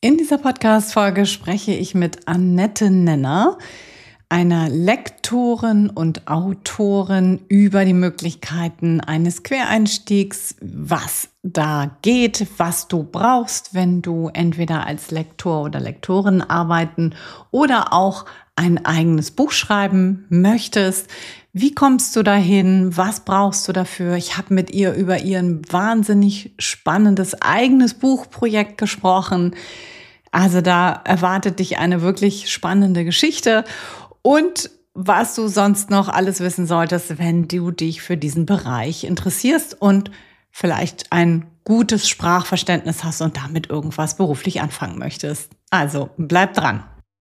In dieser Podcast-Folge spreche ich mit Annette Nenner, einer Lektorin und Autorin, über die Möglichkeiten eines Quereinstiegs, was da geht, was du brauchst, wenn du entweder als Lektor oder Lektorin arbeiten oder auch ein eigenes Buch schreiben möchtest. Wie kommst du dahin? Was brauchst du dafür? Ich habe mit ihr über ihr wahnsinnig spannendes eigenes Buchprojekt gesprochen. Also da erwartet dich eine wirklich spannende Geschichte und was du sonst noch alles wissen solltest, wenn du dich für diesen Bereich interessierst und vielleicht ein gutes Sprachverständnis hast und damit irgendwas beruflich anfangen möchtest. Also bleib dran.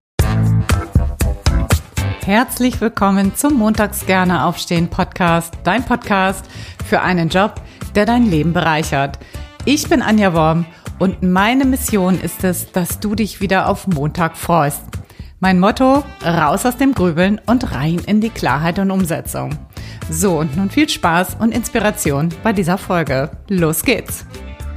Herzlich willkommen zum Montags gerne aufstehen Podcast, dein Podcast für einen Job, der dein Leben bereichert. Ich bin Anja Worm und meine Mission ist es, dass du dich wieder auf Montag freust. Mein Motto: raus aus dem Grübeln und rein in die Klarheit und Umsetzung. So, und nun viel Spaß und Inspiration bei dieser Folge. Los geht's!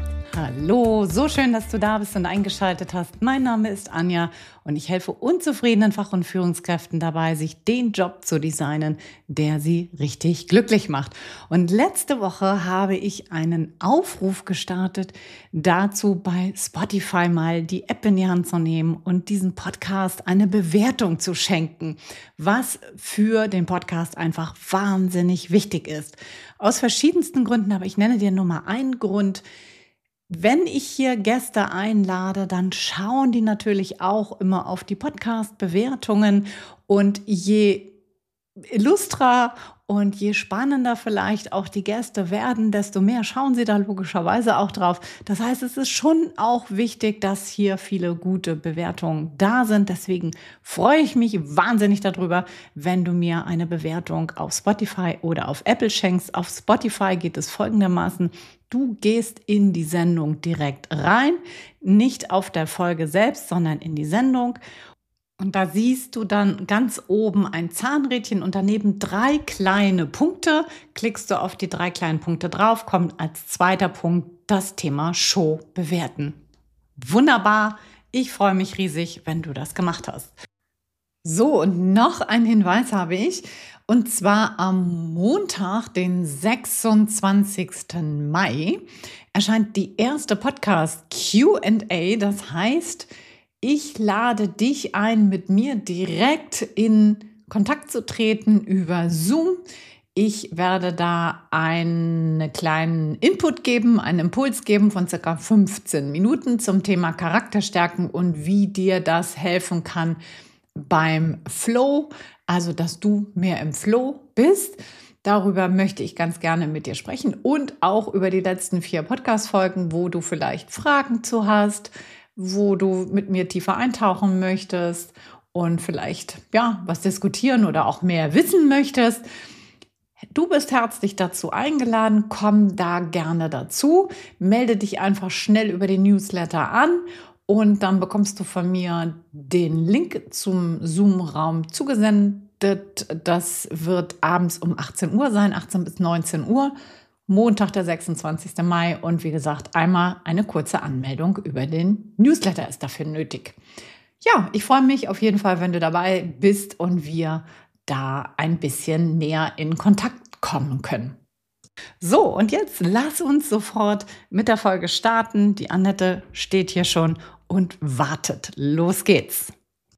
Hallo, so schön, dass du da bist und eingeschaltet hast. Mein Name ist Anja und ich helfe unzufriedenen Fach- und Führungskräften dabei, sich den Job zu designen, der sie richtig glücklich macht. Und letzte Woche habe ich einen Aufruf gestartet, dazu bei Spotify mal die App in die Hand zu nehmen und diesem Podcast eine Bewertung zu schenken, was für den Podcast einfach wahnsinnig wichtig ist. Aus verschiedensten Gründen, aber ich nenne dir nur mal einen Grund. Wenn ich hier Gäste einlade, dann schauen die natürlich auch immer auf die Podcast-Bewertungen und je illustrer und je spannender vielleicht auch die Gäste werden, desto mehr schauen sie da logischerweise auch drauf. Das heißt, es ist schon auch wichtig, dass hier viele gute Bewertungen da sind. Deswegen freue ich mich wahnsinnig darüber, wenn du mir eine Bewertung auf Spotify oder auf Apple schenkst. Auf Spotify geht es folgendermaßen: Du gehst in die Sendung direkt rein, nicht auf der Folge selbst, sondern in die Sendung. Und da siehst du dann ganz oben ein Zahnrädchen und daneben 3 kleine Punkte. Klickst du auf die 3 kleinen Punkte drauf, kommt als zweiter Punkt das Thema Show bewerten. Wunderbar, ich freue mich riesig, wenn du das gemacht hast. So, und noch ein Hinweis habe ich. Und zwar am Montag, den 26. Mai, erscheint die erste Podcast Q&A. Das heißt, ich lade dich ein, mit mir direkt in Kontakt zu treten über Zoom. Ich werde da einen kleinen Input geben, einen Impuls geben von ca. 15 Minuten zum Thema Charakterstärken und wie dir das helfen kann beim Flow, also dass du mehr im Flow bist. Darüber möchte ich ganz gerne mit dir sprechen und auch über die letzten 4 Podcast-Folgen, wo du vielleicht Fragen zu hast, wo du mit mir tiefer eintauchen möchtest und vielleicht was diskutieren oder auch mehr wissen möchtest. Du bist herzlich dazu eingeladen, komm da gerne dazu, melde dich einfach schnell über den Newsletter an und dann bekommst du von mir den Link zum Zoom-Raum zugesendet. Das wird abends um 18 Uhr sein, 18 bis 19 Uhr. Montag, der 26. Mai und wie gesagt, einmal eine kurze Anmeldung über den Newsletter ist dafür nötig. Ja, ich freue mich auf jeden Fall, wenn du dabei bist und wir da ein bisschen näher in Kontakt kommen können. So, und jetzt lass uns sofort mit der Folge starten. Die Annette steht hier schon und wartet. Los geht's!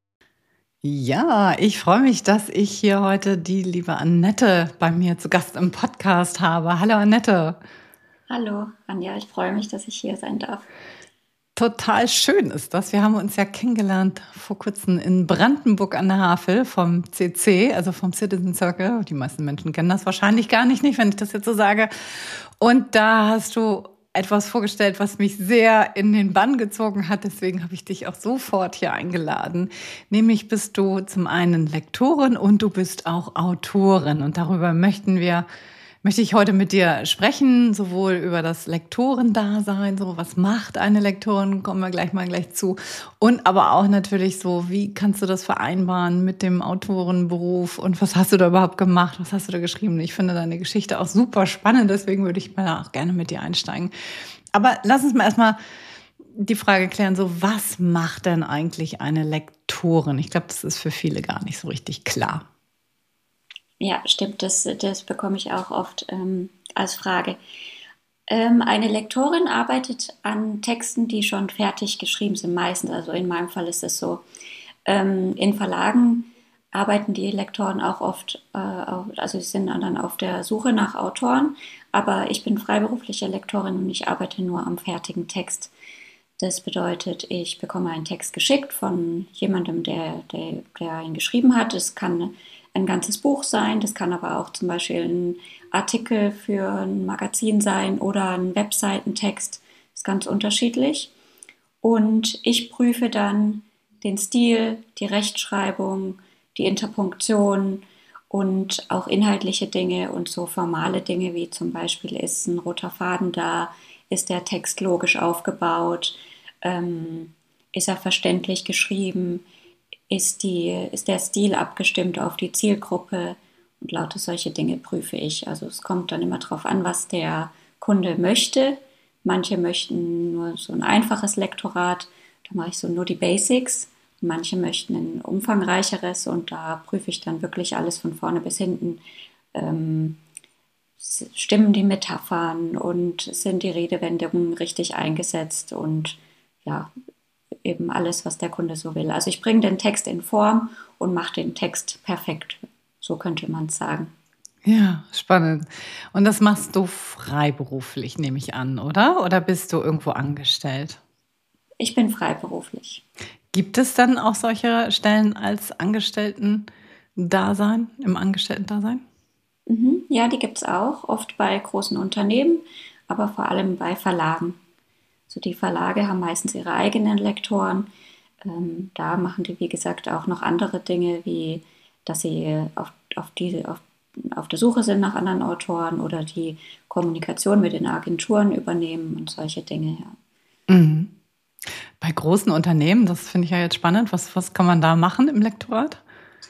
Ja, ich freue mich, dass ich hier heute die liebe Annette bei mir zu Gast im Podcast habe. Hallo Annette. Hallo Anja, ich freue mich, dass ich hier sein darf. Total schön ist das. Wir haben uns ja kennengelernt vor kurzem in Brandenburg an der Havel vom CC, also vom Citizen Circle. Die meisten Menschen kennen das wahrscheinlich gar nicht, wenn ich das jetzt so sage. Und da hast du etwas vorgestellt, was mich sehr in den Bann gezogen hat. Deswegen habe ich dich auch sofort hier eingeladen. Nämlich bist du zum einen Lektorin und du bist auch Autorin. Und darüber möchte ich heute mit dir sprechen, sowohl über das Lektorendasein, so was macht eine Lektorin, kommen wir gleich zu, und aber auch natürlich so, wie kannst du das vereinbaren mit dem Autorenberuf und was hast du da überhaupt gemacht, was hast du da geschrieben? Ich finde deine Geschichte auch super spannend, deswegen würde ich mal auch gerne mit dir einsteigen. Aber lass uns mal erstmal die Frage klären, so was macht denn eigentlich eine Lektorin? Ich glaube, das ist für viele gar nicht so richtig klar. Ja, stimmt, das bekomme ich auch oft als Frage. Eine Lektorin arbeitet an Texten, die schon fertig geschrieben sind, meistens. Also in meinem Fall ist es so. In Verlagen arbeiten die Lektoren auch oft, also sie sind dann auf der Suche nach Autoren, aber ich bin freiberufliche Lektorin und ich arbeite nur am fertigen Text. Das bedeutet, ich bekomme einen Text geschickt von jemandem, der ihn geschrieben hat. Es kann ein ganzes Buch sein, das kann aber auch zum Beispiel ein Artikel für ein Magazin sein oder ein Webseitentext. Das ist ganz unterschiedlich. Und ich prüfe dann den Stil, die Rechtschreibung, die Interpunktion und auch inhaltliche Dinge und so formale Dinge wie zum Beispiel ist ein roter Faden da, ist der Text logisch aufgebaut, ist er verständlich geschrieben, ist der Stil abgestimmt auf die Zielgruppe und lauter solche Dinge prüfe ich. Also es kommt dann immer darauf an, was der Kunde möchte. Manche möchten nur so ein einfaches Lektorat, da mache ich so nur die Basics. Manche möchten ein umfangreicheres und da prüfe ich dann wirklich alles von vorne bis hinten. Ähm, Stimmen die Metaphern und sind die Redewendungen richtig eingesetzt und ja, eben alles, was der Kunde so will. Also ich bringe den Text in Form und mache den Text perfekt. So könnte man es sagen. Ja, spannend. Und das machst du freiberuflich, nehme ich an, oder? Oder bist du irgendwo angestellt? Ich bin freiberuflich. Gibt es dann auch solche Stellen als Angestellten-Dasein, im Angestellten-Dasein? Mhm. Ja, die gibt es auch, oft bei großen Unternehmen, aber vor allem bei Verlagen. So die Verlage haben meistens ihre eigenen Lektoren. Da machen die, wie gesagt, auch noch andere Dinge, wie dass sie auf der Suche sind nach anderen Autoren oder die Kommunikation mit den Agenturen übernehmen und solche Dinge. Ja. Mhm. Bei großen Unternehmen, das finde ich ja jetzt spannend. Was kann man da machen im Lektorat?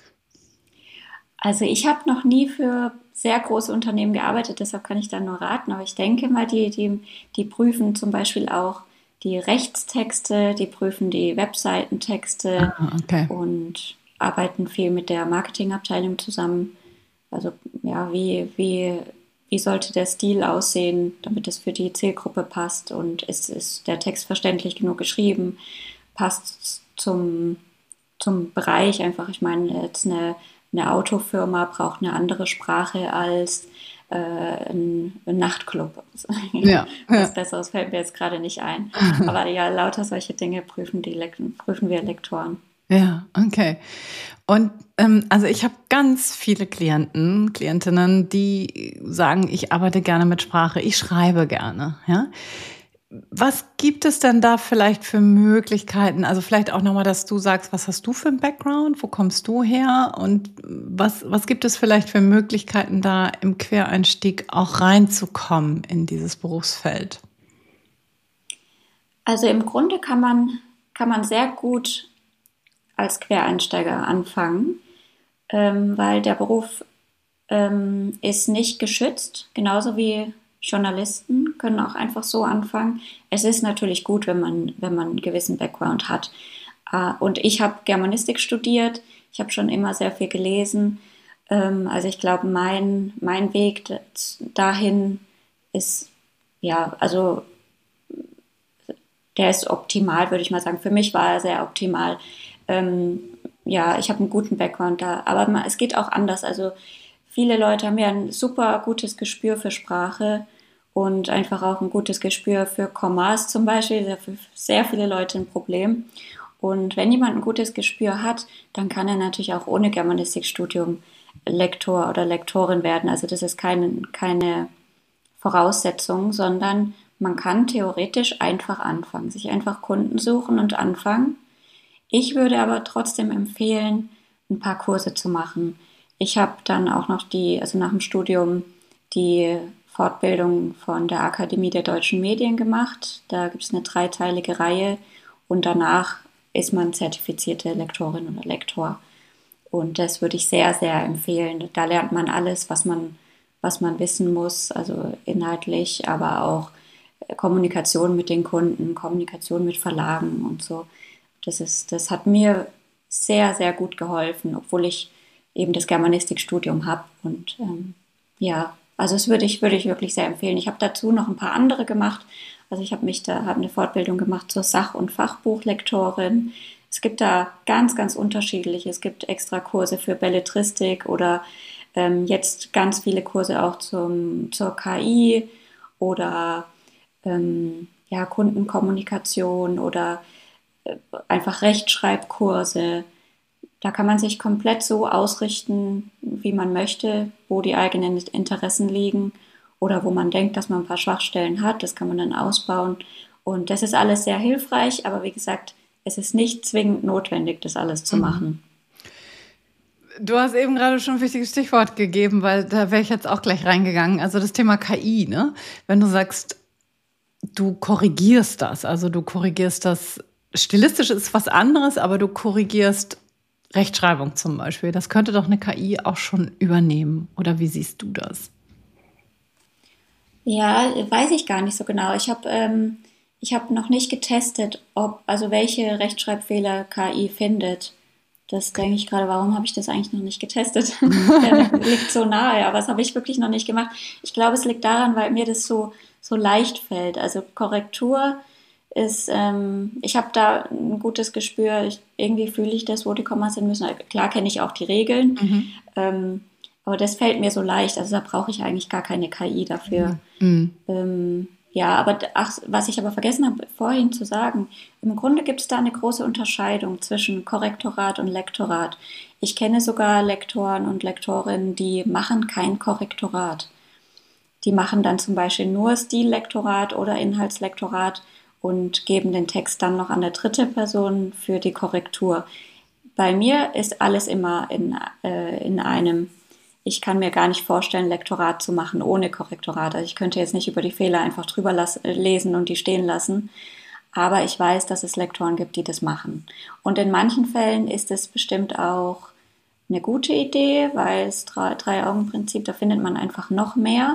Also ich habe noch nie für sehr große Unternehmen gearbeitet, deshalb kann ich da nur raten. Aber ich denke mal, die prüfen zum Beispiel auch die Rechtstexte, die prüfen die Webseitentexte Ah, okay. und arbeiten viel mit der Marketingabteilung zusammen. Also ja, wie sollte der Stil aussehen, damit es für die Zielgruppe passt und ist der Text verständlich genug geschrieben, passt zum Bereich einfach. Ich meine, jetzt eine Autofirma braucht eine andere Sprache als ein Nachtclub. Ja, ja. Was Besseres fällt mir jetzt gerade nicht ein. Aber ja, lauter solche Dinge prüfen wir Lektoren. Ja, okay. Und also ich habe ganz viele Klientinnen, die sagen, ich arbeite gerne mit Sprache, ich schreibe gerne. Ja? Was gibt es denn da vielleicht für Möglichkeiten? Also vielleicht auch nochmal, dass du sagst, was hast du für einen Background? Wo kommst du her? Und was gibt es vielleicht für Möglichkeiten, da im Quereinstieg auch reinzukommen in dieses Berufsfeld? Also im Grunde kann man sehr gut als Quereinsteiger anfangen, weil der Beruf ist nicht geschützt, genauso wie Journalisten können auch einfach so anfangen. Es ist natürlich gut, wenn man einen gewissen Background hat. Und ich habe Germanistik studiert, ich habe schon immer sehr viel gelesen. Also ich glaube, mein Weg dahin ist, ja, also der ist optimal, würde ich mal sagen. Für mich war er sehr optimal. Ähm, ja, ich habe einen guten Background da, aber es geht auch anders. Also viele Leute haben ja ein super gutes Gespür für Sprache und einfach auch ein gutes Gespür für Kommas zum Beispiel. Das ist ja für sehr viele Leute ein Problem. Und wenn jemand ein gutes Gespür hat, dann kann er natürlich auch ohne Germanistikstudium Lektor oder Lektorin werden. Also das ist keine Voraussetzung, sondern man kann theoretisch einfach anfangen, sich einfach Kunden suchen und anfangen. Ich würde aber trotzdem empfehlen, ein paar Kurse zu machen. Ich habe dann auch noch also nach dem Studium die Fortbildung von der Akademie der Deutschen Medien gemacht. Da gibt es eine dreiteilige Reihe und danach ist man zertifizierte Lektorin oder Lektor. Und das würde ich sehr, sehr empfehlen. Da lernt man alles, was man wissen muss, also inhaltlich, aber auch Kommunikation mit den Kunden, Kommunikation mit Verlagen und so. Das hat mir sehr, sehr gut geholfen, obwohl ich eben das Germanistikstudium habe. Und ja, also das würde ich wirklich sehr empfehlen. Ich habe dazu noch ein paar andere gemacht. Also ich habe eine Fortbildung gemacht zur Sach- und Fachbuchlektorin. Es gibt da ganz, ganz unterschiedliche. Es gibt extra Kurse für Belletristik oder jetzt ganz viele Kurse auch zur KI oder ja, Kundenkommunikation oder einfach Rechtschreibkurse. Da kann man sich komplett so ausrichten, wie man möchte, wo die eigenen Interessen liegen oder wo man denkt, dass man ein paar Schwachstellen hat. Das kann man dann ausbauen. Und das ist alles sehr hilfreich, aber wie gesagt, es ist nicht zwingend notwendig, das alles zu machen. Du hast eben gerade schon ein wichtiges Stichwort gegeben, weil da wäre ich jetzt auch gleich reingegangen. Also das Thema KI, ne? Wenn du sagst, du korrigierst das, also du korrigierst das, stilistisch ist was anderes, aber du korrigierst Rechtschreibung zum Beispiel. Das könnte doch eine KI auch schon übernehmen. Oder wie siehst du das? Ja, weiß ich gar nicht so genau. Ich hab noch nicht getestet, also welche Rechtschreibfehler KI findet. Das denke ich gerade, warum habe ich das eigentlich noch nicht getestet? Der liegt so nahe, aber das habe ich wirklich noch nicht gemacht. Ich glaube, es liegt daran, weil mir das so leicht fällt. Also Korrektur ist, ich habe da ein gutes Gespür. Irgendwie fühle ich das, wo die Kommas hin müssen. Klar kenne ich auch die Regeln, Mhm. aber das fällt mir so leicht. Also da brauche ich eigentlich gar keine KI dafür. Mhm. Ja, aber ach, was ich aber vergessen habe vorhin zu sagen, im Grunde gibt es da eine große Unterscheidung zwischen Korrektorat und Lektorat. Ich kenne sogar Lektoren und Lektorinnen, die machen kein Korrektorat. Die machen dann zum Beispiel nur Stillektorat oder Inhaltslektorat und geben den Text dann noch an der dritte Person für die Korrektur. Bei mir ist alles immer in einem. Ich kann mir gar nicht vorstellen, Lektorat zu machen ohne Korrektorat. Also ich könnte jetzt nicht über die Fehler einfach drüber lesen und die stehen lassen. Aber ich weiß, dass es Lektoren gibt, die das machen. Und in manchen Fällen ist es bestimmt auch eine gute Idee, weil das Drei-Augen-Prinzip, da findet man einfach noch mehr.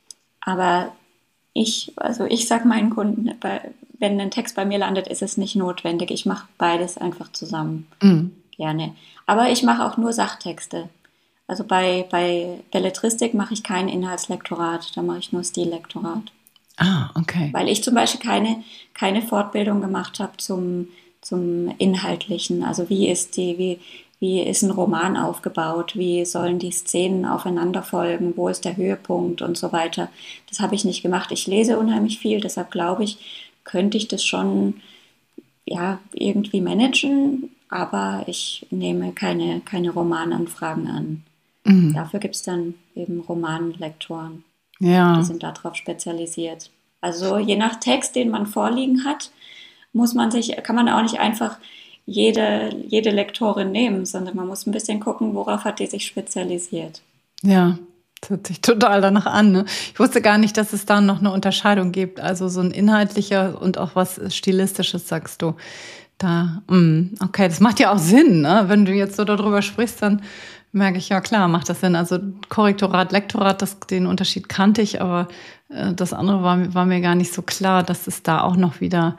Aber also ich sage meinen Kunden, wenn ein Text bei mir landet, ist es nicht notwendig. Ich mache beides einfach zusammen. Mhm. Gerne. Aber ich mache auch nur Sachtexte. Also bei Belletristik mache ich kein Inhaltslektorat, da mache ich nur Stillektorat. Ah, okay. Weil ich zum Beispiel keine Fortbildung gemacht habe zum Inhaltlichen. Also wie ist ein Roman aufgebaut, wie sollen die Szenen aufeinander folgen, wo ist der Höhepunkt und so weiter. Das habe ich nicht gemacht. Ich lese unheimlich viel, deshalb glaube ich, könnte ich das schon ja, irgendwie managen, aber ich nehme keine Romananfragen an. Mhm. Dafür gibt es dann eben Romanlektoren, die Ja. sind darauf spezialisiert. Also je nach Text, den man vorliegen hat, kann man auch nicht einfach jede Lektorin nehmen, sondern man muss ein bisschen gucken, worauf hat die sich spezialisiert. Ja, das hört sich total danach an. Ne? Ich wusste gar nicht, dass es da noch eine Unterscheidung gibt. Also so ein inhaltlicher und auch was Stilistisches, sagst du. Okay, das macht ja auch Sinn, ne? Wenn du jetzt so darüber sprichst, dann merke ich, ja klar, macht das Sinn. Also Korrektorat, Lektorat, den Unterschied kannte ich, aber das andere war mir gar nicht so klar, dass es da auch noch wieder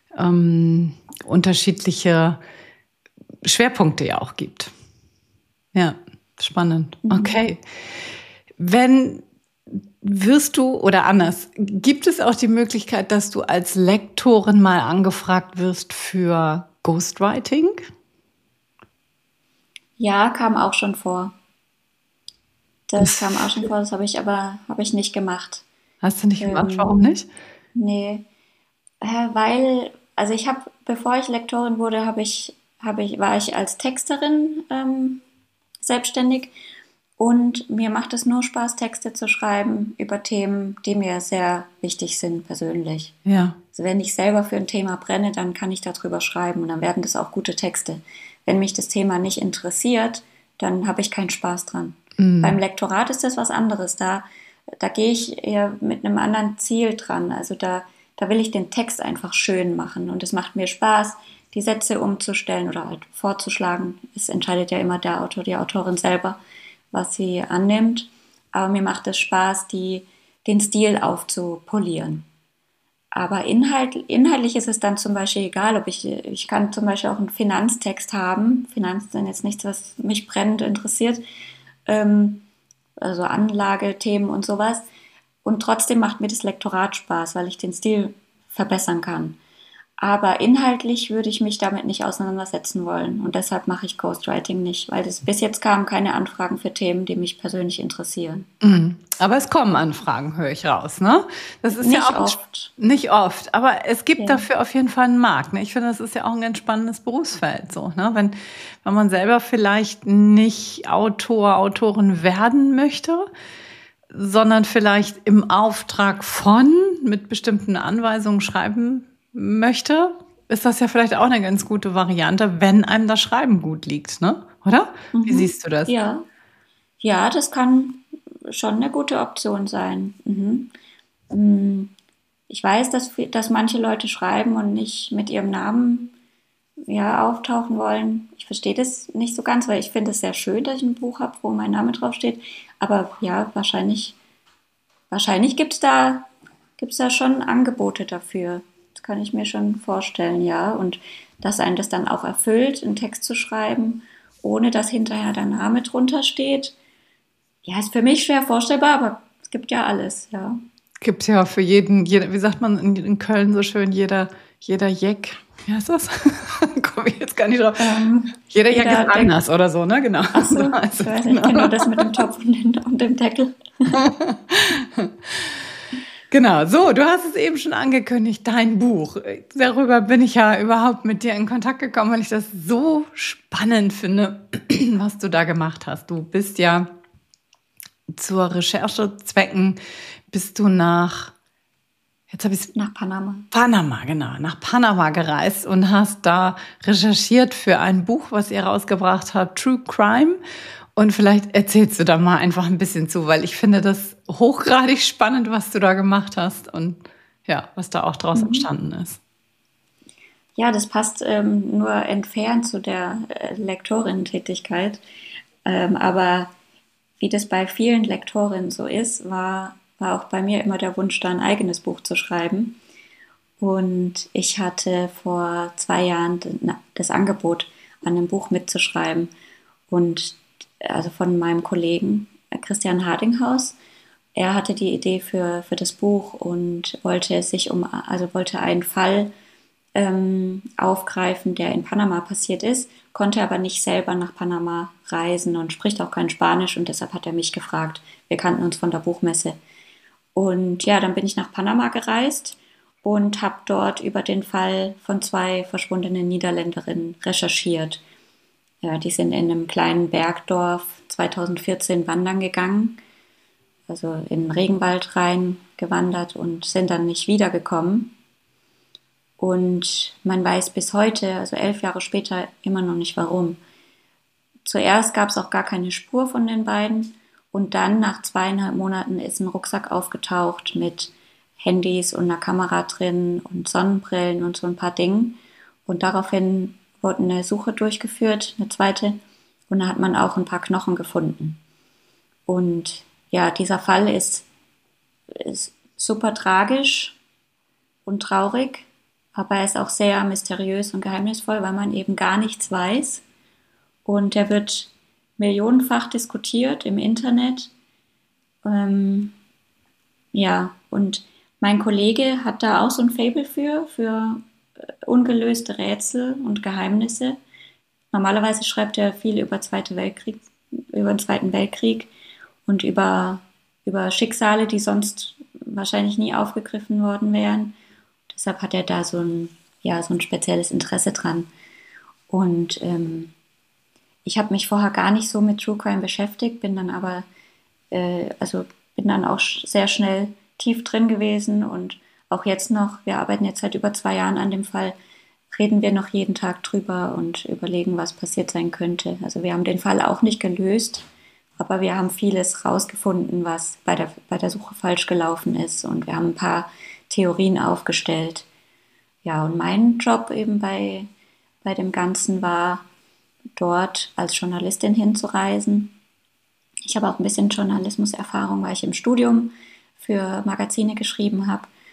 unterschiedliche Schwerpunkte ja auch gibt. Ja, spannend. Mhm. Okay. Wenn wirst du oder anders, gibt es auch die Möglichkeit, dass du als Lektorin mal angefragt wirst für Ghostwriting? Ja, kam auch schon vor. Das kam auch Das schon vor, das habe ich nicht gemacht. hast du nicht gemacht, Ähm, warum nicht? nee, weil, also bevor ich Lektorin wurde, war ich als Texterin selbstständig und mir macht es nur Spaß, Texte zu schreiben über Themen, die mir sehr wichtig sind persönlich. Ja. Also wenn ich selber für ein Thema brenne, dann kann ich darüber schreiben und dann werden das auch gute Texte. Wenn mich das Thema nicht interessiert, dann habe ich keinen Spaß dran. Beim Mm. Lektorat ist das was anderes. Da gehe ich eher mit einem anderen Ziel dran. Also da will ich den Text einfach schön machen und es macht mir Spaß, die Sätze umzustellen oder halt vorzuschlagen. Es entscheidet ja immer der Autor, die Autorin selber, was sie annimmt. Aber mir macht es Spaß, den Stil aufzupolieren. Aber inhaltlich ist es dann zum Beispiel egal, ob ich kann zum Beispiel auch einen Finanztext haben. Finanzen sind jetzt nichts, was mich brennend interessiert. Ähm, also Anlagethemen und sowas. Und trotzdem macht mir das Lektorat Spaß, weil ich den Stil verbessern kann. Aber inhaltlich würde ich mich damit nicht auseinandersetzen wollen. Und deshalb mache ich Ghostwriting nicht, weil bis jetzt kamen keine Anfragen für Themen, die mich persönlich interessieren. Mhm. Aber es kommen Anfragen, höre ich raus, ne? Das ist ja Nicht auch oft. nicht oft, aber es gibt Ja. dafür auf jeden Fall einen Markt. Ne? Ich finde, das ist ja auch ein ganz spannendes Berufsfeld, so, ne? Wenn man selber vielleicht nicht Autor, Autorin werden möchte, sondern vielleicht im Auftrag von mit bestimmten Anweisungen schreiben möchte, ist das ja vielleicht auch eine ganz gute Variante, wenn einem das Schreiben gut liegt, ne? Oder? Wie Mhm. siehst du das? Ja. Ja, das kann schon eine gute Option sein. Mhm. Mm, Ich weiß, dass manche Leute schreiben und nicht mit ihrem Namen ja, auftauchen wollen. Ich verstehe das nicht so ganz, weil ich finde es sehr schön, dass ich ein Buch habe, wo mein Name draufsteht. Aber ja, wahrscheinlich gibt's da schon Angebote dafür. Das kann ich mir schon vorstellen, ja. Und dass einen das dann auch erfüllt, einen Text zu schreiben, ohne dass hinterher der Name drunter steht. Ja, ist für mich schwer vorstellbar, aber es gibt ja alles, ja. Gibt ja für wie sagt man in Köln so schön, jeder Jack, wie heißt das? Komme ich jetzt gar nicht drauf. Jeder Jack ist Jeder, der, anders oder so, ne? Genau. ach So so, heißt ich es, weiß nicht, ich kenne genau. nur das mit dem Topf und dem Deckel. Genau, so, du hast es eben schon angekündigt, dein Buch. Darüber bin ich ja überhaupt mit dir in Kontakt gekommen, weil ich das so spannend finde, was du da gemacht hast. Du bist ja zur Recherchezwecken, bist du jetzt habe ich Nach Panama. Panama, genau, nach Panama gereist und hast da recherchiert für ein Buch, was ihr rausgebracht habt, True Crime. Und vielleicht erzählst du da mal einfach ein bisschen zu, weil ich finde das hochgradig spannend, was du da gemacht hast und ja, was da auch draus Mhm. entstanden ist. Ja, das passt nur entfernt zu der Lektorinnen-Tätigkeit. Aber wie das bei vielen Lektorinnen so ist, war auch bei mir immer der Wunsch, da ein eigenes Buch zu schreiben. Und ich hatte vor 2 Jahren das Angebot, an einem Buch mitzuschreiben. Und also von meinem Kollegen Christian Hardinghaus. Er hatte die Idee für das Buch und wollte einen Fall aufgreifen, der in Panama passiert ist, konnte aber nicht selber nach Panama reisen und spricht auch kein Spanisch und deshalb hat er mich gefragt. Wir kannten uns von der Buchmesse. Und ja, dann bin ich nach Panama gereist und habe dort über den Fall von 2 verschwundenen Niederländerinnen recherchiert. Ja, die sind in einem kleinen Bergdorf 2014 wandern gegangen, also in den Regenwald rein gewandert und sind dann nicht wiedergekommen. Und man weiß bis heute, also 11 Jahre später, immer noch nicht warum. Zuerst gab es auch gar keine Spur von den beiden. Und dann, nach 2,5 Monaten, ist ein Rucksack aufgetaucht mit Handys und einer Kamera drin und Sonnenbrillen und so ein paar Dingen. Und daraufhin wurde eine Suche durchgeführt, eine zweite. Und da hat man auch ein paar Knochen gefunden. Und ja, dieser Fall ist super tragisch und traurig, aber er ist auch sehr mysteriös und geheimnisvoll, weil man eben gar nichts weiß. Und er wird millionenfach diskutiert im Internet. Ähm, ja, und mein Kollege hat da auch so ein Faible für ungelöste Rätsel und Geheimnisse. Normalerweise schreibt er viel über den Zweiten Weltkrieg und über Schicksale, die sonst wahrscheinlich nie aufgegriffen worden wären. Deshalb hat er da so ein spezielles Interesse dran. Und ich habe mich vorher gar nicht so mit True Crime beschäftigt, bin dann auch sehr schnell tief drin gewesen und auch jetzt noch, wir arbeiten jetzt seit über 2 Jahren an dem Fall, reden wir noch jeden Tag drüber und überlegen, was passiert sein könnte. Also wir haben den Fall auch nicht gelöst, aber wir haben vieles rausgefunden, was bei der Suche falsch gelaufen ist und wir haben ein paar Theorien aufgestellt. Ja, und mein Job eben bei dem Ganzen war, dort als Journalistin hinzureisen. Ich habe auch ein bisschen Journalismuserfahrung, weil ich im Studium für Magazine geschrieben habe.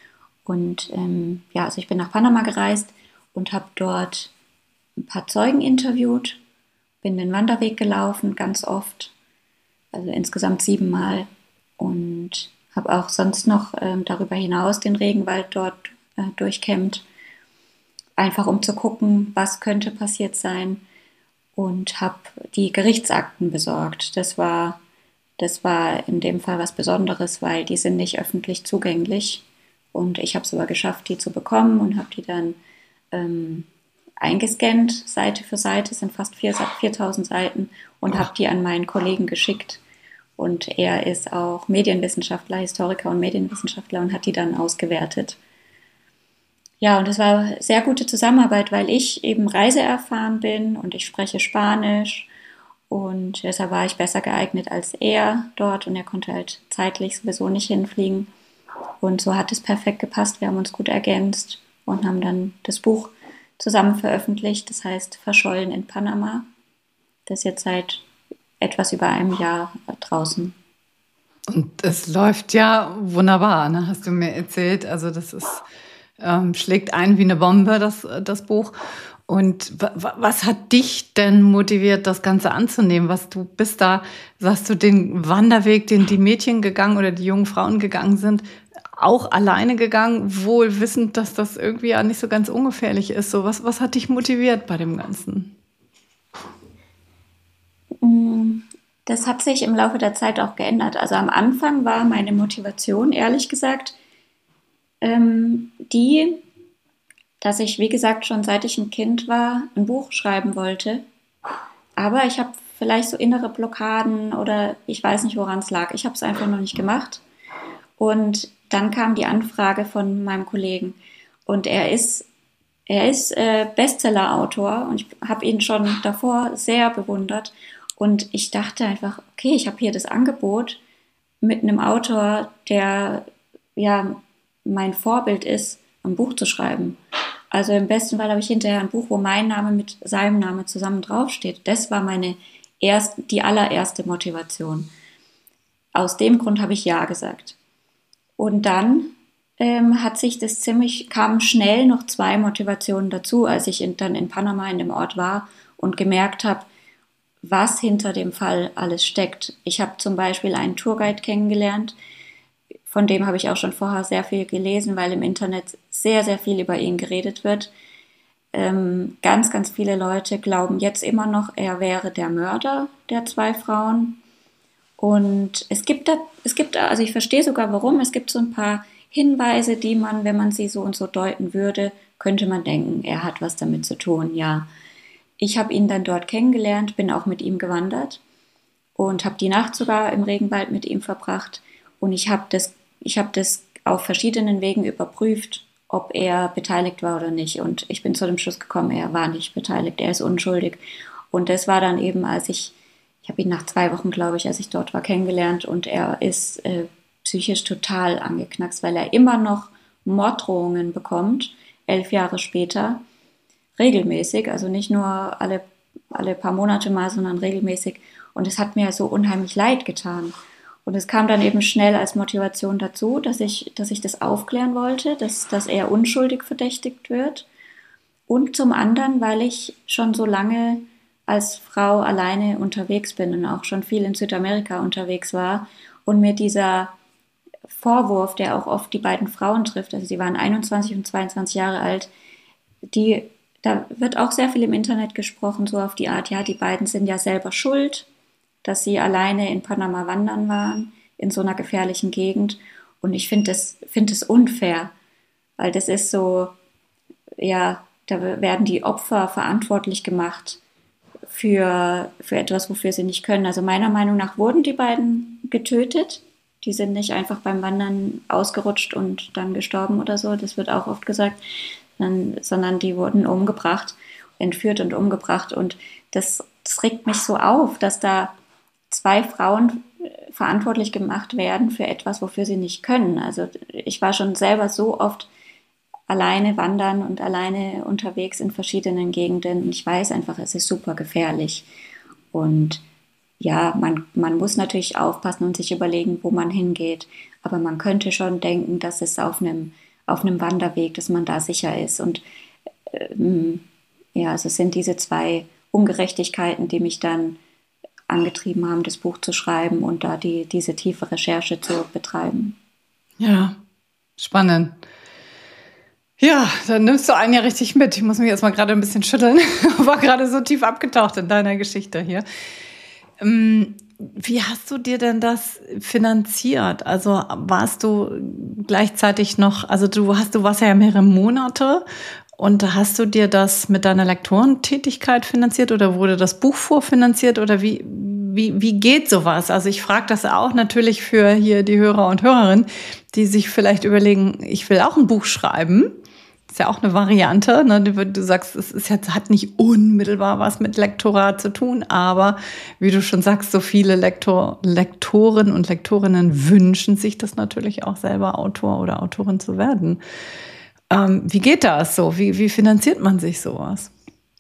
Und ja, also ich bin nach Panama gereist und habe dort ein paar Zeugen interviewt, bin den Wanderweg gelaufen, ganz oft, also insgesamt 7 Mal und habe auch sonst noch darüber hinaus den Regenwald dort durchkämmt, einfach um zu gucken, was könnte passiert sein und habe die Gerichtsakten besorgt. Das war in dem Fall was Besonderes, weil die sind nicht öffentlich zugänglich und ich habe es aber geschafft, die zu bekommen und habe die dann eingescannt, Seite für Seite, sind fast 4000 Seiten und habe die an meinen Kollegen geschickt. Und er ist auch Medienwissenschaftler, Historiker und Medienwissenschaftler und hat die dann ausgewertet. Ja, und es war sehr gute Zusammenarbeit, weil ich eben reiseerfahren bin und ich spreche Spanisch und deshalb war ich besser geeignet als er dort und er konnte halt zeitlich sowieso nicht hinfliegen. Und so hat es perfekt gepasst. Wir haben uns gut ergänzt und haben dann das Buch zusammen veröffentlicht. Das heißt Verschollen in Panama. Das ist jetzt seit etwas über einem Jahr draußen. Und es läuft ja wunderbar, ne? Hast du mir erzählt. Also das ist, schlägt ein wie eine Bombe, das Buch. Und was hat dich denn motiviert, das Ganze anzunehmen? Sagst du, den Wanderweg, den die Mädchen gegangen oder die jungen Frauen gegangen sind, auch alleine gegangen, wohl wissend, dass das irgendwie ja nicht so ganz ungefährlich ist. So, was hat dich motiviert bei dem Ganzen? Das hat sich im Laufe der Zeit auch geändert. Also am Anfang war meine Motivation, ehrlich gesagt, die, dass ich, wie gesagt, schon seit ich ein Kind war, ein Buch schreiben wollte. Aber ich habe vielleicht so innere Blockaden oder ich weiß nicht, woran es lag. Ich habe es einfach noch nicht gemacht. Und dann kam die Anfrage von meinem Kollegen. Und er ist Bestseller-Autor und ich habe ihn schon davor sehr bewundert. Und ich dachte einfach, okay, ich habe hier das Angebot mit einem Autor, der ja mein Vorbild ist, ein Buch zu schreiben. Also im besten Fall habe ich hinterher ein Buch, wo mein Name mit seinem Namen zusammen draufsteht. Das war die allererste Motivation. Aus dem Grund habe ich Ja gesagt. Und dann kamen schnell noch 2 Motivationen dazu, als ich dann in Panama in dem Ort war und gemerkt habe, was hinter dem Fall alles steckt. Ich habe zum Beispiel einen Tourguide kennengelernt, von dem habe ich auch schon vorher sehr viel gelesen, weil im Internet sehr, sehr viel über ihn geredet wird. Ganz, ganz viele Leute glauben jetzt immer noch, er wäre der Mörder der 2 Frauen. Und also ich verstehe sogar warum, es gibt so ein paar Hinweise, die man, wenn man sie so und so deuten würde, könnte man denken, er hat was damit zu tun, ja. Ich habe ihn dann dort kennengelernt, bin auch mit ihm gewandert und habe die Nacht sogar im Regenwald mit ihm verbracht. Und ich habe das auf verschiedenen Wegen überprüft, ob er beteiligt war oder nicht. Und ich bin zu dem Schluss gekommen, er war nicht beteiligt, er ist unschuldig. Und das war dann eben, ich habe ihn nach 2 Wochen, glaube ich, als ich dort war, kennengelernt und er ist psychisch total angeknackst, weil er immer noch Morddrohungen bekommt, 11 Jahre später, regelmäßig, also nicht nur alle paar Monate mal, sondern regelmäßig. Und es hat mir so unheimlich leid getan. Und es kam dann eben schnell als Motivation dazu, dass ich das aufklären wollte, dass er unschuldig verdächtigt wird. Und zum anderen, weil ich schon so lange als Frau alleine unterwegs bin und auch schon viel in Südamerika unterwegs war und mir dieser Vorwurf, der auch oft die beiden Frauen trifft, also sie waren 21 und 22 Jahre alt, da wird auch sehr viel im Internet gesprochen, so auf die Art, ja, die beiden sind ja selber schuld, dass sie alleine in Panama wandern waren, in so einer gefährlichen Gegend. Und ich finde das unfair, weil das ist so, ja, da werden die Opfer verantwortlich gemacht für etwas, wofür sie nicht können. Also meiner Meinung nach wurden die beiden getötet. Die sind nicht einfach beim Wandern ausgerutscht und dann gestorben oder so. Das wird auch oft gesagt. Sondern die wurden entführt und umgebracht. Und das regt mich so auf, dass da 2 Frauen verantwortlich gemacht werden für etwas, wofür sie nicht können. Also ich war schon selber so oft alleine wandern und alleine unterwegs in verschiedenen Gegenden. Und ich weiß einfach, es ist super gefährlich. Und ja, man muss natürlich aufpassen und sich überlegen, wo man hingeht. Aber man könnte schon denken, dass es auf einem auf einem Wanderweg, dass man da sicher ist. Und ja, also es sind diese zwei Ungerechtigkeiten, die mich dann angetrieben haben, das Buch zu schreiben und da diese tiefe Recherche zu betreiben. Ja, spannend. Ja, dann nimmst du einen ja richtig mit. Ich muss mich jetzt mal gerade ein bisschen schütteln. War gerade so tief abgetaucht in deiner Geschichte hier. Wie hast du dir denn das finanziert? Also warst du gleichzeitig noch, also du warst ja mehrere Monate und hast du dir das mit deiner Lektorentätigkeit finanziert oder wurde das Buch vorfinanziert oder wie geht sowas? Also ich frage das auch natürlich für hier die Hörer und Hörerinnen, die sich vielleicht überlegen, ich will auch ein Buch schreiben. Ist ja auch eine Variante, ne? Du sagst, es ist jetzt, hat nicht unmittelbar was mit Lektorat zu tun, aber wie du schon sagst, so viele Lektoren und Lektorinnen wünschen sich das natürlich auch selber, Autor oder Autorin zu werden. Wie geht das so? Wie finanziert man sich sowas?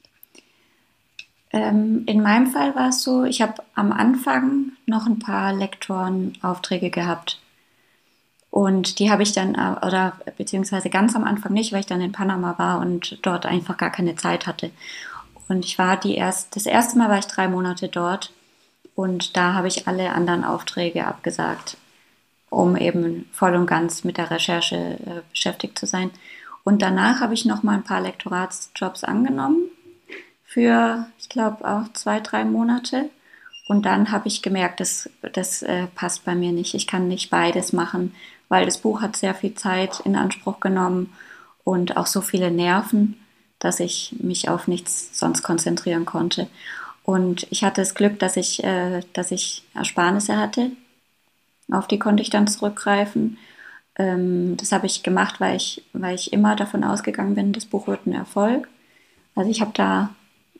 In meinem Fall war es so, ich habe am Anfang noch ein paar Lektorenaufträge gehabt. Und die habe ich dann, oder beziehungsweise ganz am Anfang nicht, weil ich dann in Panama war und dort einfach gar keine Zeit hatte. Und ich war das erste Mal war ich 3 Monate dort und da habe ich alle anderen Aufträge abgesagt, um eben voll und ganz mit der Recherche beschäftigt zu sein. Und danach habe ich noch mal ein paar Lektoratsjobs angenommen für, ich glaube, auch 2, 3 Monate. Und dann habe ich gemerkt, das passt bei mir nicht. Ich kann nicht beides machen, weil das Buch hat sehr viel Zeit in Anspruch genommen und auch so viele Nerven, dass ich mich auf nichts sonst konzentrieren konnte. Und ich hatte das Glück, dass ich Ersparnisse hatte. Auf die konnte ich dann zurückgreifen. Das habe ich gemacht, weil ich immer davon ausgegangen bin, das Buch wird ein Erfolg. Also ich habe da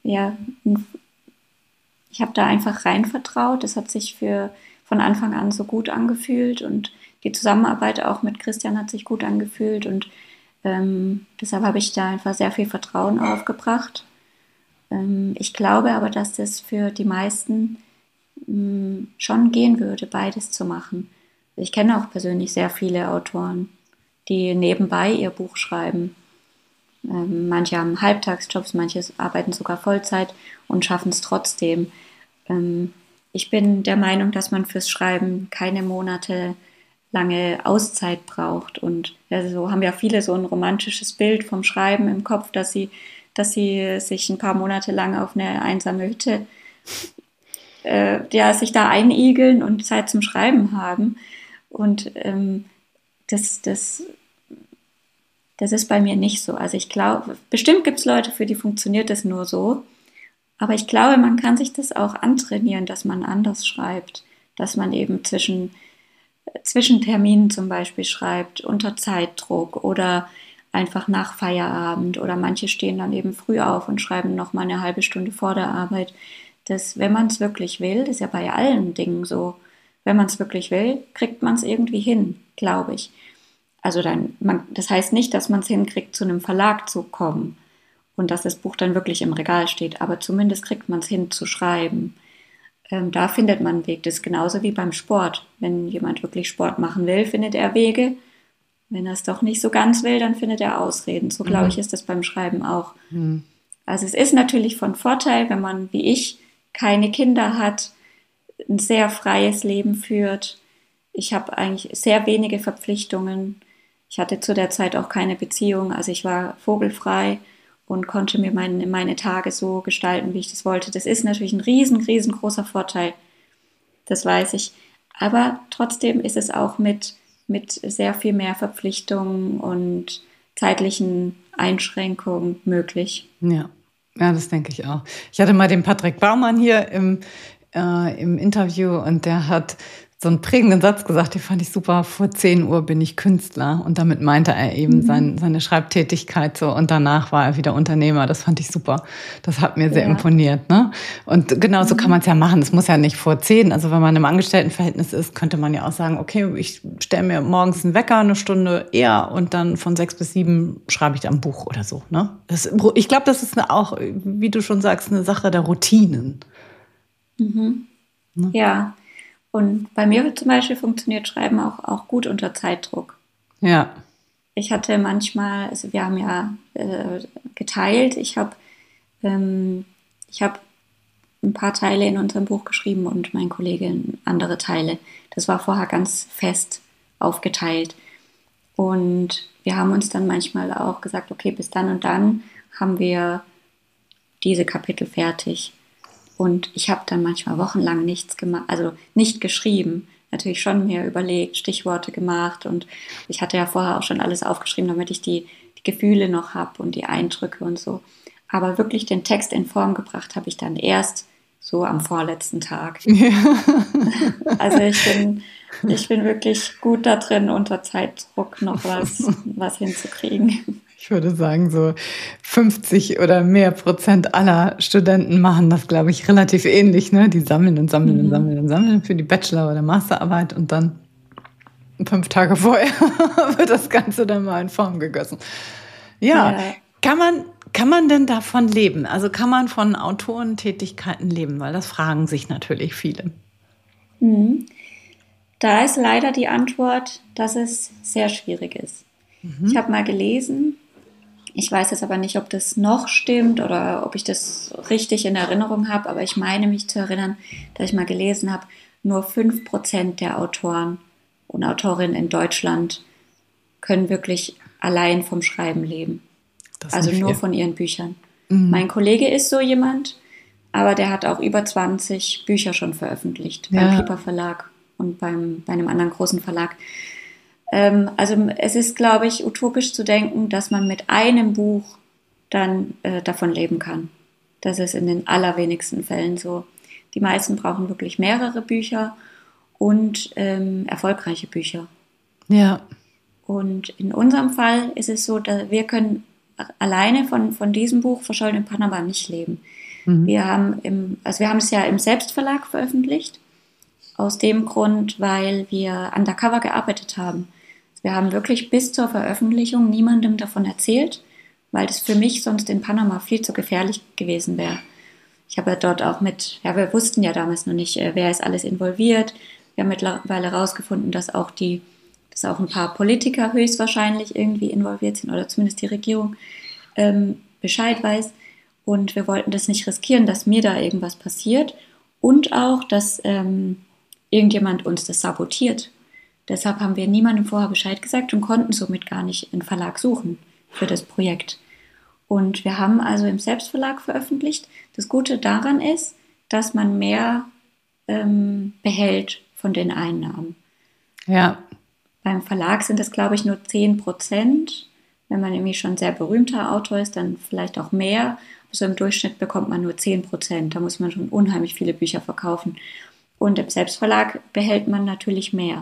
einfach rein vertraut. Das hat sich von Anfang an so gut angefühlt und die Zusammenarbeit auch mit Christian hat sich gut angefühlt und deshalb habe ich da einfach sehr viel Vertrauen aufgebracht. Ich glaube aber, dass das für die meisten schon gehen würde, beides zu machen. Ich kenne auch persönlich sehr viele Autoren, die nebenbei ihr Buch schreiben. Manche haben Halbtagsjobs, manche arbeiten sogar Vollzeit und schaffen es trotzdem. Ich bin der Meinung, dass man fürs Schreiben keine monatelange Auszeit braucht. Und so haben ja viele so ein romantisches Bild vom Schreiben im Kopf, dass sie sich ein paar Monate lang auf eine einsame Hütte sich da einigeln und Zeit zum Schreiben haben. Und das ist bei mir nicht so. Also ich glaube, bestimmt gibt es Leute, für die funktioniert das nur so. Aber ich glaube, man kann sich das auch antrainieren, dass man anders schreibt. Dass man eben zwischen Terminen zum Beispiel schreibt, unter Zeitdruck oder einfach nach Feierabend. Oder manche stehen dann eben früh auf und schreiben noch mal eine halbe Stunde vor der Arbeit. Wenn man es wirklich will, das ist ja bei allen Dingen so, wenn man es wirklich will, kriegt man es irgendwie hin, glaube ich. Also das heißt nicht, dass man es hinkriegt, zu einem Verlag zu kommen und dass das Buch dann wirklich im Regal steht, aber zumindest kriegt man es hin zu schreiben. Da findet man einen Weg. Das ist genauso wie beim Sport. Wenn jemand wirklich Sport machen will, findet er Wege. Wenn er es doch nicht so ganz will, dann findet er Ausreden. So, glaube ich, ist das beim Schreiben auch. Mhm. Also es ist natürlich von Vorteil, wenn man, wie ich, keine Kinder hat, ein sehr freies Leben führt. Ich habe eigentlich sehr wenige Verpflichtungen. Ich hatte zu der Zeit auch keine Beziehung, also ich war vogelfrei und konnte mir meine Tage so gestalten, wie ich das wollte. Das ist natürlich ein riesengroßer Vorteil, das weiß ich. Aber trotzdem ist es auch mit sehr viel mehr Verpflichtungen und zeitlichen Einschränkungen möglich. Ja, das denke ich auch. Ich hatte mal den Patrick Baumann hier im Interview und der hat so einen prägenden Satz gesagt, den fand ich super: Vor 10 Uhr bin ich Künstler. Und damit meinte er eben seine Schreibtätigkeit so. Und danach war er wieder Unternehmer. Das fand ich super. Das hat mir sehr imponiert, ne? Und genau so kann man es ja machen. Es muss ja nicht vor 10. Also wenn man im Angestelltenverhältnis ist, könnte man ja auch sagen, okay, ich stelle mir morgens einen Wecker 1 Stunde eher und dann von 6 bis 7 schreibe ich am Buch oder so, ne? Ich glaube, das ist auch, wie du schon sagst, eine Sache der Routinen. Mhm. Ne? Ja. Und bei mir zum Beispiel funktioniert Schreiben auch gut unter Zeitdruck. Ja. ich hatte manchmal, also wir haben ja geteilt, ich habe ein paar Teile in unserem Buch geschrieben und mein Kollege andere Teile. Das war vorher ganz fest aufgeteilt. Und wir haben uns dann manchmal auch gesagt, okay, bis dann und dann haben wir diese Kapitel fertig. Und ich habe dann manchmal wochenlang nichts gemacht, also nicht geschrieben. Natürlich schon mir überlegt, Stichworte gemacht und ich hatte ja vorher auch schon alles aufgeschrieben, damit ich die Gefühle noch habe und die Eindrücke und so. Aber wirklich den Text in Form gebracht habe ich dann erst so am vorletzten Tag. Ja. Also ich bin wirklich gut da drin, unter Zeitdruck noch was hinzukriegen. Ich würde sagen, so 50 oder mehr Prozent aller Studenten machen das, glaube ich, relativ ähnlich. Ne? Die sammeln und sammeln und Mhm. sammeln und sammeln für die Bachelor- oder Masterarbeit und dann 5 Tage vorher wird das Ganze dann mal in Form gegossen. Ja, Ja. kann man denn davon leben? Also kann man von Autorentätigkeiten leben? Weil das fragen sich natürlich viele. Mhm. Da ist leider die Antwort, dass es sehr schwierig ist. Ich habe mal gelesen, ich weiß jetzt aber nicht, ob das noch stimmt oder ob ich das richtig in Erinnerung habe, aber ich meine mich zu erinnern, dass ich mal gelesen habe, nur 5% der Autoren und Autorinnen in Deutschland können wirklich allein vom Schreiben leben. Das ist Also nicht nur viel. von ihren Büchern. Mein Kollege ist so jemand, aber der hat auch über 20 Bücher schon veröffentlicht beim Ja, Piper Verlag und bei einem anderen großen Verlag. Also es ist, glaube ich, utopisch zu denken, dass man mit einem Buch dann davon leben kann. Das ist in den allerwenigsten Fällen so. Die meisten brauchen wirklich mehrere Bücher und erfolgreiche Bücher. ja, Und in unserem Fall ist es so, dass wir können alleine von diesem Buch Verschollen in Panama nicht leben. mhm. Also wir haben es ja im Selbstverlag veröffentlicht, aus dem Grund, weil wir undercover gearbeitet haben. Wir haben wirklich bis zur Veröffentlichung niemandem davon erzählt, weil das für mich sonst in Panama viel zu gefährlich gewesen wäre. Ich habe ja dort auch wir wussten ja damals noch nicht, wer ist alles involviert. Wir haben mittlerweile herausgefunden, dass auch ein paar Politiker höchstwahrscheinlich irgendwie involviert sind oder zumindest die Regierung Bescheid weiß. Und wir wollten das nicht riskieren, dass mir da irgendwas passiert und auch, dass irgendjemand uns das sabotiert. Deshalb haben wir niemandem vorher Bescheid gesagt und konnten somit gar nicht einen Verlag suchen für das Projekt. Und wir haben also im Selbstverlag veröffentlicht. Das Gute daran ist, dass man mehr behält von den Einnahmen. Ja, Beim Verlag sind es, glaube ich, nur 10%. Wenn man irgendwie schon ein sehr berühmter Autor ist, dann vielleicht auch mehr. Also im Durchschnitt bekommt man nur 10%. Da muss man schon unheimlich viele Bücher verkaufen. Und im Selbstverlag behält man natürlich mehr.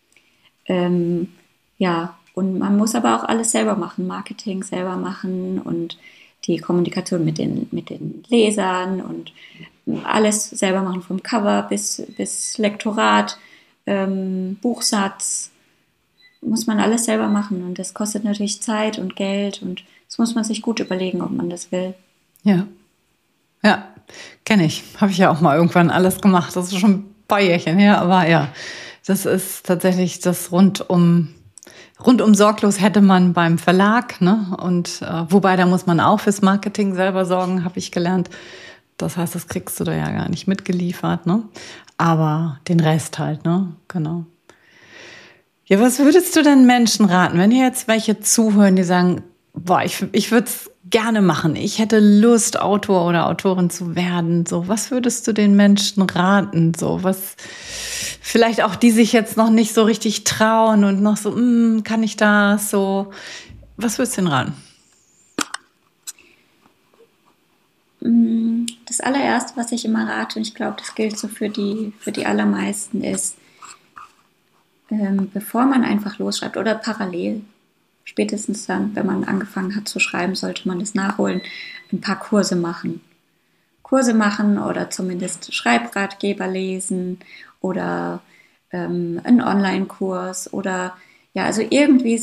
Ja, und man muss aber auch alles selber machen, Marketing selber machen und die Kommunikation mit den Lesern und alles selber machen, vom Cover bis Lektorat, Buchsatz, muss man alles selber machen und das kostet natürlich Zeit und Geld und das muss man sich gut überlegen, ob man das will. ja, ja, kenne ich. Habe ich ja auch mal irgendwann alles gemacht. Das ist schon ein paar Jährchen her, aber ja, das ist tatsächlich das rundum sorglos hätte man beim Verlag, ne? Und wobei, da muss man auch fürs Marketing selber sorgen, habe ich gelernt. Das heißt, das kriegst du da ja gar nicht mitgeliefert, ne? Aber den Rest halt, ne? Genau. Ja, was würdest du denn Menschen raten, wenn hier jetzt welche zuhören, die sagen, boah, ich würde es gerne machen. Ich hätte Lust, Autor oder Autorin zu werden. So, was würdest du den Menschen raten? So, was vielleicht auch die sich jetzt noch nicht so richtig trauen und noch so, kann ich das? So, was würdest du denn raten? Das allererste, was ich immer rate, und ich glaube, das gilt so für die allermeisten, ist, bevor man einfach losschreibt oder parallel, spätestens dann, wenn man angefangen hat zu schreiben, sollte man das nachholen, ein paar Kurse machen. Kurse machen oder zumindest Schreibratgeber lesen oder einen Online-Kurs oder ja, also irgendwie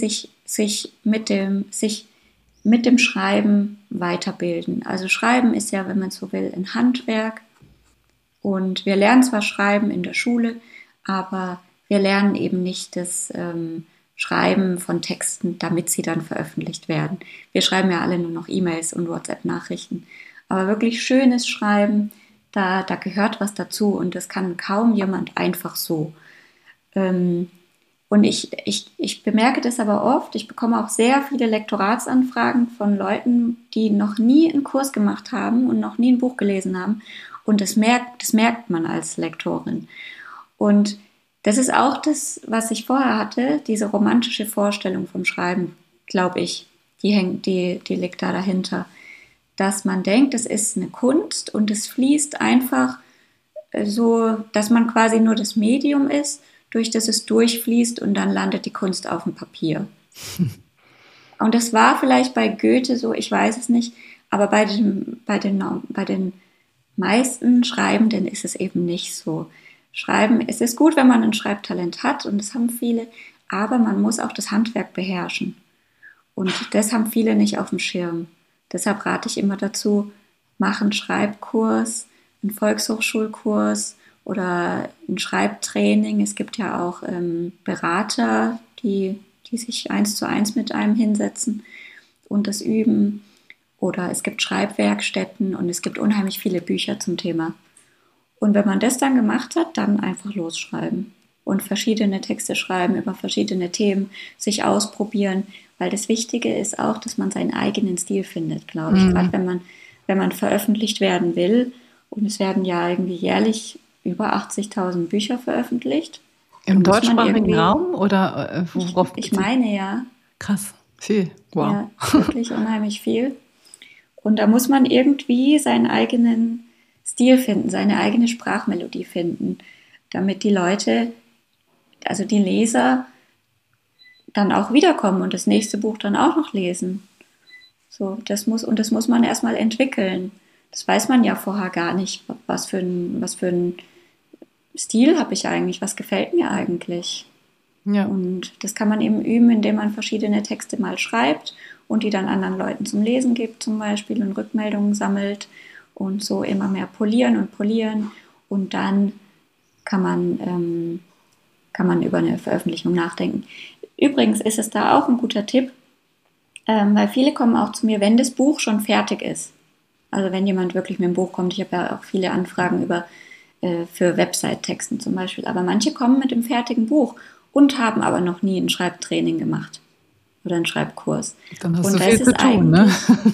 sich mit dem Schreiben weiterbilden. Also Schreiben ist ja, wenn man so will, ein Handwerk und wir lernen zwar Schreiben in der Schule, aber wir lernen eben nicht Schreiben von Texten, damit sie dann veröffentlicht werden. Wir schreiben ja alle nur noch E-Mails und WhatsApp-Nachrichten. Aber wirklich schönes Schreiben, da gehört was dazu und das kann kaum jemand einfach so. Und ich bemerke das aber oft, ich bekomme auch sehr viele Lektoratsanfragen von Leuten, die noch nie einen Kurs gemacht haben und noch nie ein Buch gelesen haben. Und das merkt man als Lektorin. Und das ist auch das, was ich vorher hatte, diese romantische Vorstellung vom Schreiben, glaube ich, die liegt da dahinter. Dass man denkt, es ist eine Kunst und es fließt einfach so, dass man quasi nur das Medium ist, durch das es durchfließt und dann landet die Kunst auf dem Papier. Und das war vielleicht bei Goethe so, ich weiß es nicht, aber bei den meisten Schreibenden ist es eben nicht so. Schreiben, es ist gut, wenn man ein Schreibtalent hat und das haben viele, aber man muss auch das Handwerk beherrschen. Und das haben viele nicht auf dem Schirm. Deshalb rate ich immer dazu, mach einen Schreibkurs, einen Volkshochschulkurs oder ein Schreibtraining. Es gibt ja auch Berater, die sich 1:1 mit einem hinsetzen und das üben. Oder es gibt Schreibwerkstätten und es gibt unheimlich viele Bücher zum Thema. Und wenn man das dann gemacht hat, dann einfach losschreiben und verschiedene Texte schreiben über verschiedene Themen, sich ausprobieren, weil das Wichtige ist auch, dass man seinen eigenen Stil findet, glaube ich. Gerade wenn man veröffentlicht werden will, und es werden ja irgendwie jährlich über 80.000 Bücher veröffentlicht. Im deutschsprachigen Raum oder worauf? Ich meine ja. Krass, viel. Wow. Ja, wirklich unheimlich viel. Und da muss man irgendwie seinen eigenen Stil finden, seine eigene Sprachmelodie finden, damit die Leute, also die Leser, dann auch wiederkommen und das nächste Buch dann auch noch lesen. So, das muss man erstmal entwickeln. Das weiß man ja vorher gar nicht. Was für ein Stil habe ich eigentlich? Was gefällt mir eigentlich? Ja. Und das kann man eben üben, indem man verschiedene Texte mal schreibt und die dann anderen Leuten zum Lesen gibt zum Beispiel und Rückmeldungen sammelt und so immer mehr polieren und dann kann man über eine Veröffentlichung nachdenken. Übrigens ist es da auch ein guter Tipp, weil viele kommen auch zu mir, wenn das Buch schon fertig ist. Also wenn jemand wirklich mit dem Buch kommt, ich habe ja auch viele Anfragen für Website-Texten zum Beispiel, aber manche kommen mit dem fertigen Buch und haben aber noch nie ein Schreibtraining gemacht oder einen Schreibkurs. Dann hast du viel zu tun, ne?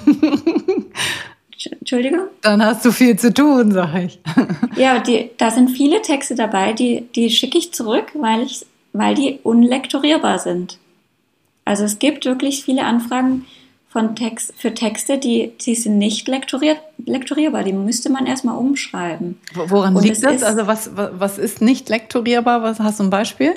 Entschuldigung? Dann hast du viel zu tun, sage ich. Ja, da sind viele Texte dabei, die schicke ich zurück, weil die unlektorierbar sind. Also es gibt wirklich viele Anfragen für Texte, die sind nicht lektorierbar. Die müsste man erstmal umschreiben. Woran liegt das? Also was ist nicht lektorierbar? Hast du ein Beispiel?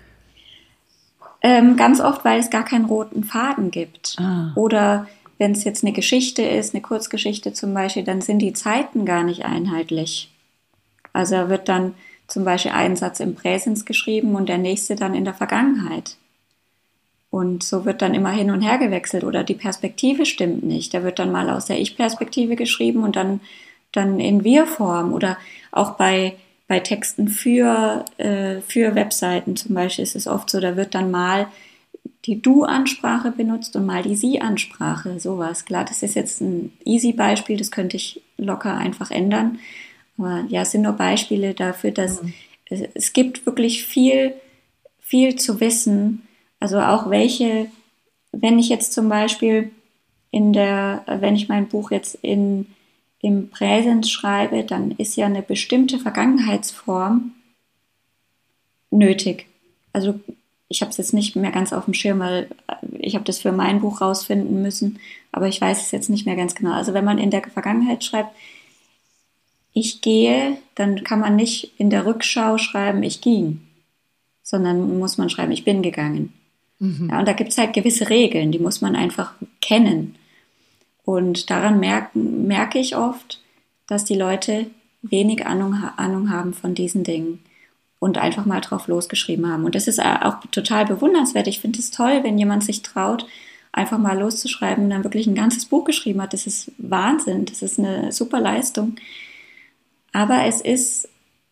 Ganz oft, weil es gar keinen roten Faden gibt. Oder wenn es jetzt eine Geschichte ist, eine Kurzgeschichte zum Beispiel, dann sind die Zeiten gar nicht einheitlich. Also da wird dann zum Beispiel ein Satz im Präsens geschrieben und der nächste dann in der Vergangenheit. Und so wird dann immer hin und her gewechselt oder die Perspektive stimmt nicht. Da wird dann mal aus der Ich-Perspektive geschrieben und dann in Wir-Form oder auch bei Texten für Webseiten zum Beispiel ist es oft so, da wird dann mal die Du-Ansprache benutzt und mal die Sie-Ansprache, sowas. Klar, das ist jetzt ein Easy-Beispiel, das könnte ich locker einfach ändern. Aber ja, es sind nur Beispiele dafür, dass es gibt wirklich viel, viel zu wissen. Also auch wenn ich jetzt zum Beispiel wenn ich mein Buch jetzt im Präsens schreibe, dann ist ja eine bestimmte Vergangenheitsform nötig. Also ich habe es jetzt nicht mehr ganz auf dem Schirm, weil ich habe das für mein Buch rausfinden müssen, aber ich weiß es jetzt nicht mehr ganz genau. Also wenn man in der Vergangenheit schreibt, ich gehe, dann kann man nicht in der Rückschau schreiben, ich ging, sondern muss man schreiben, ich bin gegangen. Ja, und da gibt es halt gewisse Regeln, die muss man einfach kennen. Und daran merke ich oft, dass die Leute wenig Ahnung haben von diesen Dingen und einfach mal drauf losgeschrieben haben. Und das ist auch total bewundernswert. Ich finde es toll, wenn jemand sich traut, einfach mal loszuschreiben und dann wirklich ein ganzes Buch geschrieben hat. Das ist Wahnsinn, das ist eine super Leistung. Aber es ist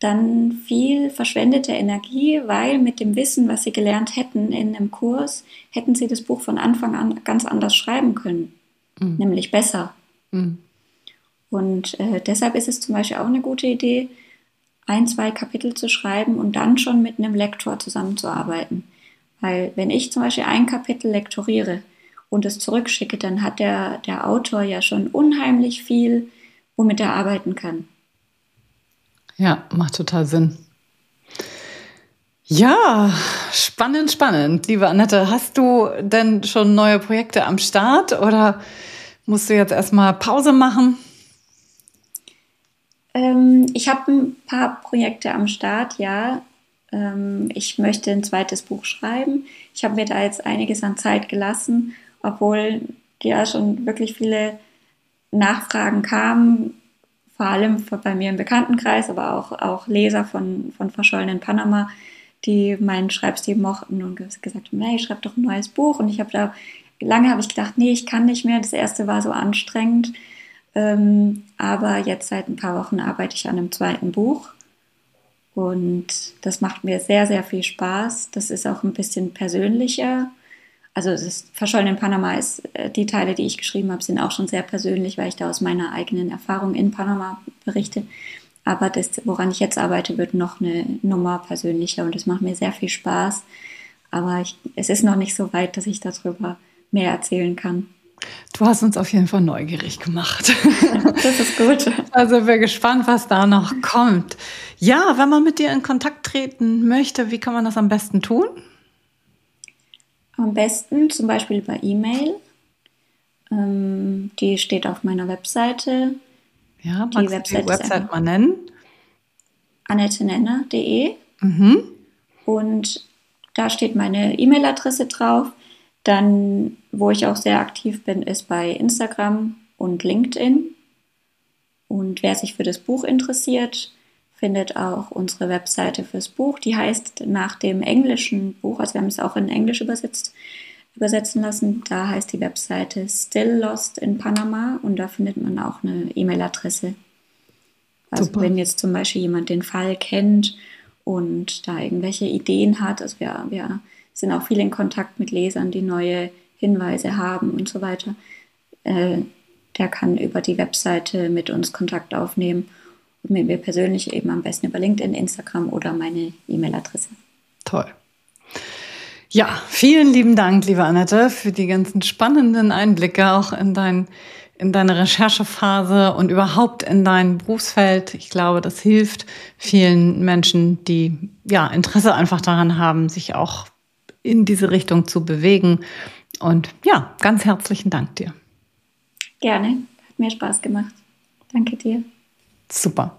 dann viel verschwendete Energie, weil mit dem Wissen, was sie gelernt hätten in einem Kurs, hätten sie das Buch von Anfang an ganz anders schreiben können, nämlich besser. Und deshalb ist es zum Beispiel auch eine gute Idee, 1-2 Kapitel zu schreiben und dann schon mit einem Lektor zusammenzuarbeiten. Weil wenn ich zum Beispiel ein Kapitel lektoriere und es zurückschicke, dann hat der Autor ja schon unheimlich viel, womit er arbeiten kann. Ja, macht total Sinn. Ja, spannend. Liebe Annette, hast du denn schon neue Projekte am Start oder musst du jetzt erstmal Pause machen? Ich habe ein paar Projekte am Start, ja. Ich möchte ein zweites Buch schreiben. Ich habe mir da jetzt einiges an Zeit gelassen, obwohl ja schon wirklich viele Nachfragen kamen, vor allem bei mir im Bekanntenkreis, aber auch Leser von Verschollen in Panama, die meinen Schreibstil mochten und gesagt haben, hey, schreib doch ein neues Buch. Und lange habe ich gedacht, nee, ich kann nicht mehr. Das erste war so anstrengend. Aber jetzt seit ein paar Wochen arbeite ich an einem zweiten Buch. Und das macht mir sehr, sehr viel Spaß. Das ist auch ein bisschen persönlicher. Also Verschollen in Panama ist, die Teile, die ich geschrieben habe, sind auch schon sehr persönlich, weil ich da aus meiner eigenen Erfahrung in Panama berichte. Aber das, woran ich jetzt arbeite, wird noch eine Nummer persönlicher und das macht mir sehr viel Spaß. Aber es ist noch nicht so weit, dass ich darüber mehr erzählen kann. Du hast uns auf jeden Fall neugierig gemacht. Das ist gut. Also wir gespannt, was da noch kommt. Ja, wenn man mit dir in Kontakt treten möchte, wie kann man das am besten tun? Am besten zum Beispiel bei E-Mail. Die steht auf meiner Webseite. Ja, magst du die Website mal nennen? annettenenner.de. Und da steht meine E-Mail-Adresse drauf. Dann, wo ich auch sehr aktiv bin, ist bei Instagram und LinkedIn. Und wer sich für das Buch interessiert, findet auch unsere Webseite fürs Buch. Die heißt nach dem englischen Buch, also wir haben es auch in Englisch übersetzen lassen, da heißt die Webseite Still Lost in Panama und da findet man auch eine E-Mail-Adresse. Also super. Wenn jetzt zum Beispiel jemand den Fall kennt und da irgendwelche Ideen hat, also wir sind auch viel in Kontakt mit Lesern, die neue Hinweise haben und so weiter, der kann über die Webseite mit uns Kontakt aufnehmen. Und mit mir persönlich eben am besten über LinkedIn, Instagram oder meine E-Mail-Adresse. Toll. Ja, vielen lieben Dank, liebe Annette, für die ganzen spannenden Einblicke auch in deine Recherchephase und überhaupt in dein Berufsfeld. Ich glaube, das hilft vielen Menschen, die ja Interesse einfach daran haben, sich auch in diese Richtung zu bewegen. Und ja, ganz herzlichen Dank dir. Gerne, hat mir Spaß gemacht. Danke dir. Super.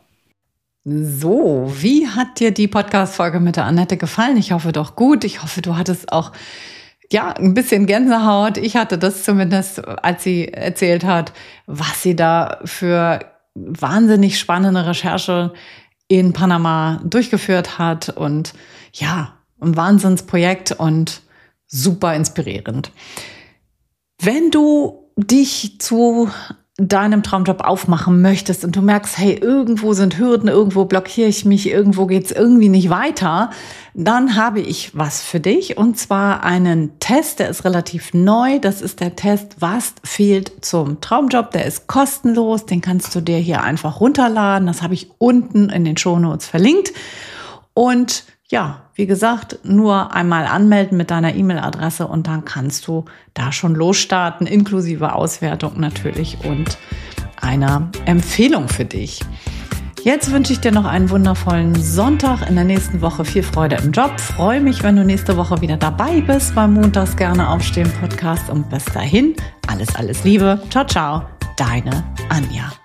So, wie hat dir die Podcast-Folge mit der Annette gefallen? Ich hoffe doch gut. Ich hoffe, du hattest auch ein bisschen Gänsehaut. Ich hatte das zumindest, als sie erzählt hat, was sie da für wahnsinnig spannende Recherche in Panama durchgeführt hat. Und ja, ein Wahnsinnsprojekt und super inspirierend. Wenn du dich zu deinem Traumjob aufmachen möchtest und du merkst, hey, irgendwo sind Hürden, irgendwo blockiere ich mich, irgendwo geht's irgendwie nicht weiter, dann habe ich was für dich und zwar einen Test, der ist relativ neu. Das ist der Test, was fehlt zum Traumjob. Der ist kostenlos, den kannst du dir hier einfach runterladen. Das habe ich unten in den Shownotes verlinkt. Und ja, wie gesagt, nur einmal anmelden mit deiner E-Mail-Adresse und dann kannst du da schon losstarten, inklusive Auswertung natürlich und einer Empfehlung für dich. Jetzt wünsche ich dir noch einen wundervollen Sonntag. In der nächsten Woche viel Freude im Job. Freue mich, wenn du nächste Woche wieder dabei bist beim Montags gerne aufstehen Podcast und bis dahin alles Liebe. Ciao, ciao, deine Anja.